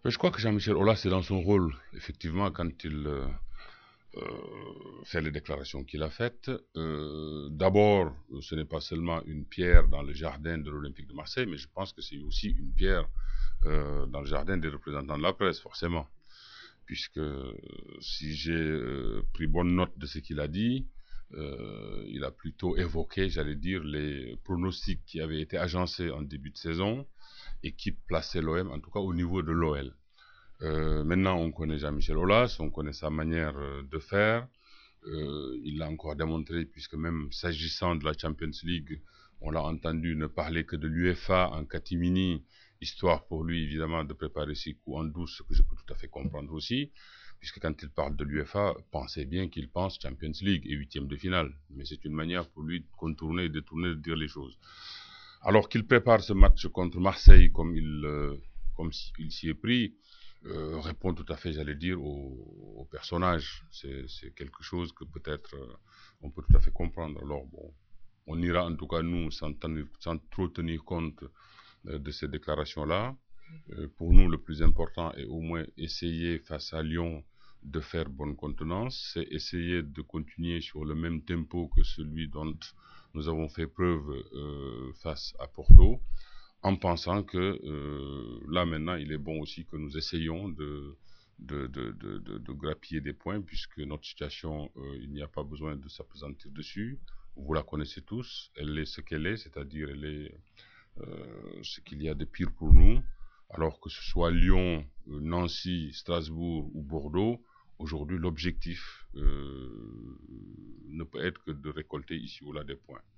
Je crois que Jean-Michel Aulas, c'est dans son rôle, effectivement, quand il fait les déclarations qu'il a faites. D'abord, ce n'est pas seulement une pierre dans le jardin de l'Olympique de Marseille, mais je pense que c'est aussi une pierre dans le jardin des représentants de la presse, forcément. Puisque si j'ai pris bonne note de ce qu'il a dit, il a plutôt évoqué, j'allais dire, les pronostics qui avaient été agencés en début de saison et qui plaçaient l'OM, en tout cas au niveau de l'OL. Maintenant, on connaît Jean-Michel Aulas, on connaît sa manière de faire. Il l'a encore démontré, puisque même s'agissant de la Champions League, on l'a entendu ne parler que de l'UEFA en catimini, histoire pour lui, évidemment, de préparer ses coups en douce, ce que je peux tout à fait comprendre aussi, puisque quand il parle de l'UEFA, pensez bien qu'il pense Champions League et huitième de finale. Mais c'est une manière pour lui de contourner, de détourner, de dire les choses. Alors qu'il prépare ce match contre Marseille comme il s'y est pris, répond tout à fait, j'allais dire, au personnage. C'est quelque chose que peut-être on peut tout à fait comprendre. Alors bon, on ira en tout cas nous sans trop tenir compte de ces déclarations-là. Pour nous, le plus important est au moins essayer face à Lyon de faire bonne contenance, c'est essayer de continuer sur le même tempo que celui dont nous avons fait preuve face à Porto, en pensant que là maintenant il est bon aussi que nous essayions de grappiller des points, puisque notre situation, il n'y a pas besoin de s'appesantir dessus. Vous la connaissez tous, elle est ce qu'elle est, c'est-à-dire elle est ce qu'il y a de pire pour nous, alors que ce soit Lyon, Nancy, Strasbourg ou Bordeaux. Aujourd'hui, l'objectif ne peut être que de récolter ici ou là des points.